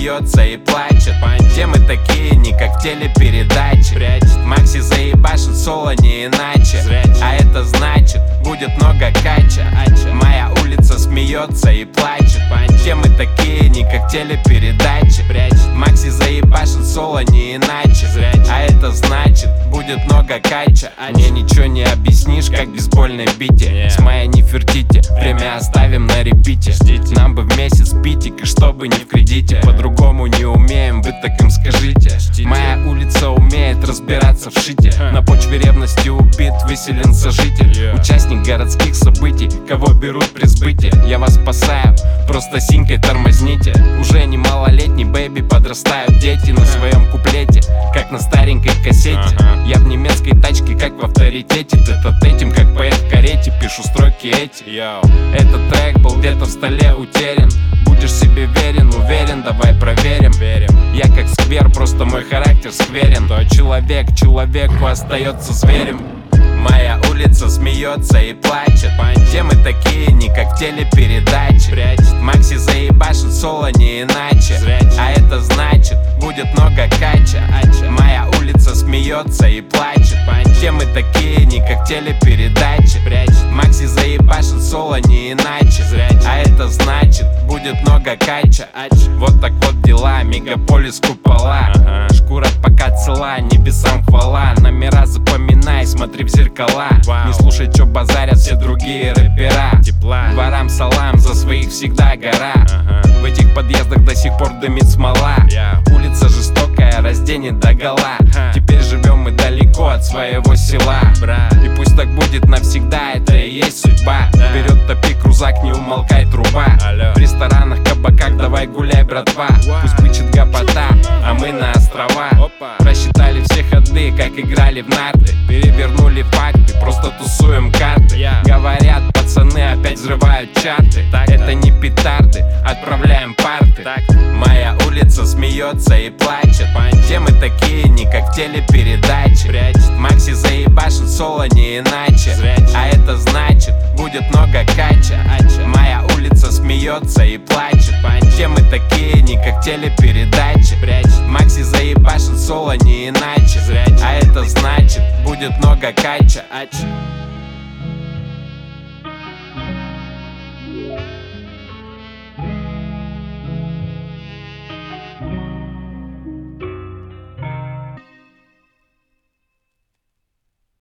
смеется и плачет. Темы такие, не как телепередачи. Макси заебашит соло не иначе. А это значит, будет много кача. Моя улица смеется и плачет. Темы такие, не как телепередачи. Макси заебашит соло не иначе. А это значит, будет много кача. Мне ничего не объяснишь, как в бейсбольной бите. С моей не фертите, время оставим на репите. Нам бы в месяц питик, и чтобы не в кредите. По-другому не умеем, вы так им скажите. Моя улица умеет разбираться в шите. На почве ревности убит, выселен сожитель. Участник городских событий, кого берут при сбытии. Я вас спасаю, просто синькой тормозните. Уже не малолетний бэйби, подрастают дети на своем куплете, как на старенькой кассете. Я в немецкой тачке, как в авторитете. Тет-а этим, как поэт в карете, пишу строки эти. Этот трек был где-то в столе утерян. Будешь себе верен, уверен, давай проверим. Я как сквер, просто мой характер скверен. То человек человеку остается зверем. Моя улица смеется и плачет. Темы такие, не как телепередачи. Макси заебашит соло не иначе. А это значит, будет много кача. Моя улица смеется и плачет. Темы такие, не как телепередачи. Макси заебашит соло не иначе. А это значит, будет много кача. Вот так вот дела, мегаполис купола. Шкура пока цела, небесам хвала. Номера запоминай, смотри в зеркала. Не слушай, чё базарят все другие рэпера. Ворам салам, за своих всегда гора. В этих подъездах до сих пор дымит смола. Улица жестокая, разденет догола. Теперь живем мы далеко от своего села. И пусть так будет навсегда, это и есть судьба. Вперед топи крузак, не умолкай труба. В ресторанах, кабаках, давай гуляй, братва. Пусть бычит гопота, а мы на острова. Просчитали все ходы, как играли в нарты. Перевернули факты, просто тусуем карты. Говорят, пацаны опять взрывают чарты. Это не петарды, отправляем парты. Моя улица смеется и плачет. Темы такие, не как телепередачи. Макси заебашит соло не иначе. А это значит, будет много кача. Моя улица смеется и плачет. Темы такие, не как телепередачи. Макси заебашит соло не иначе. А это значит, будет много кача.